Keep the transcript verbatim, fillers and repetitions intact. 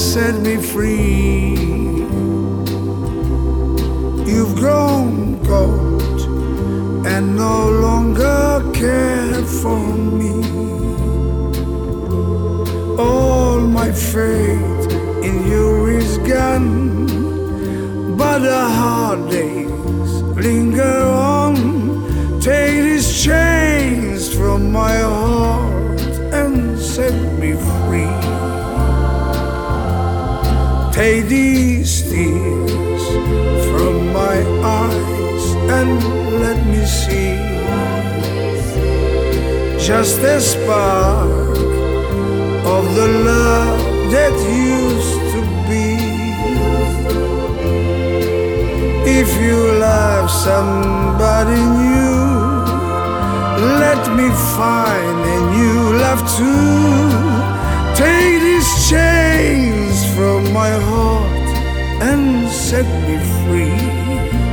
set me free. You've grown cold and no longer care for me. All my faith in you is gone, but the hard days linger on. Take these chains from my heart and set me free. Take these tears from my eyes and let me see just a spark of the love that used to be. If you love somebody new, let me find a new love too. Take these chains from my heart and set me free.